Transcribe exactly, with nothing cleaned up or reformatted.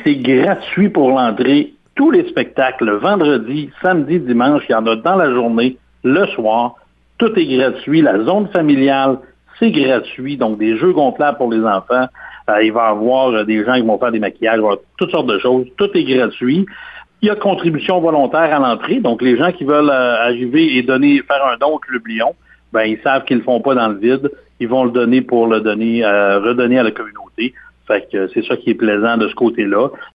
c'est gratuit pour l'entrée. Tous les spectacles, le vendredi, samedi, dimanche, il y en a dans la journée, le soir. Tout est gratuit. La zone familiale, c'est gratuit. Donc, des jeux gonflables pour les enfants. Euh, il va y avoir euh, des gens qui vont faire des maquillages, il va y avoir toutes sortes de choses. Tout est gratuit. Il y a contribution volontaire à l'entrée. Donc, les gens qui veulent euh, arriver et donner, faire un don au Club Lion, ben, ils savent qu'ils le font pas dans le vide. Ils vont le donner pour le donner, euh, redonner à la communauté. Fait que c'est ça qui est plaisant de ce côté-là.